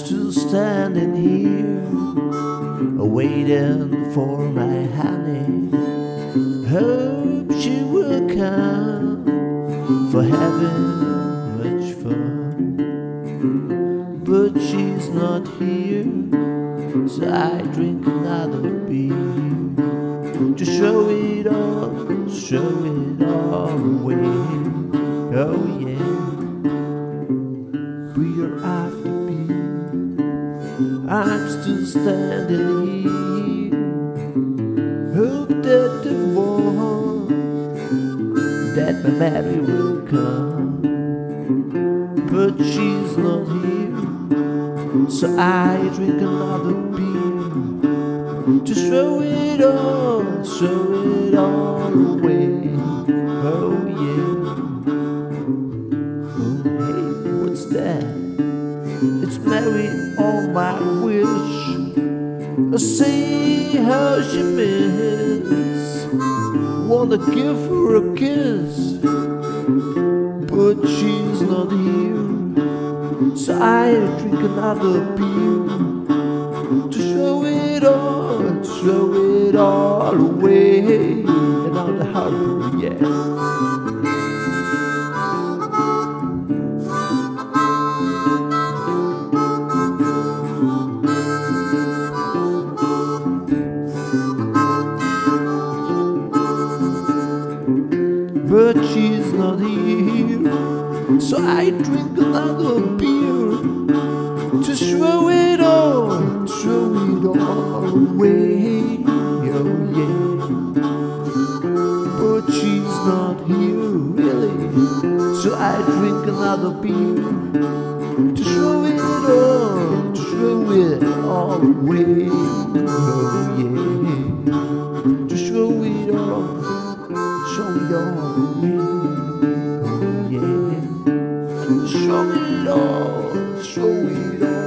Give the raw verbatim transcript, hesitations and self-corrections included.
still standing here, waiting for my honey. Hope she will come for having much fun, but she's not here, so I drink another beer to show it all, show it all away. Oh yeah, beer after beer, I'm still standing here. Hope that the one that my Mary will come, but she's not here, so I drink another beer to show it all, show it all away. Oh yeah. Oh hey, what's that? It's Mary on my wish. I see how she miss, wanna give her a kiss, but she's not here, so I drink another beer to show it all, to show it all away. And on the harbor, yeah. But she's not here, so I drink another beer to show it all, show it all away. Oh yeah, but she's not here really, so I drink another beer to show it all, to show it all away. Oh yeah, to show it all, show it all away. Oh yeah, show it all, show it all.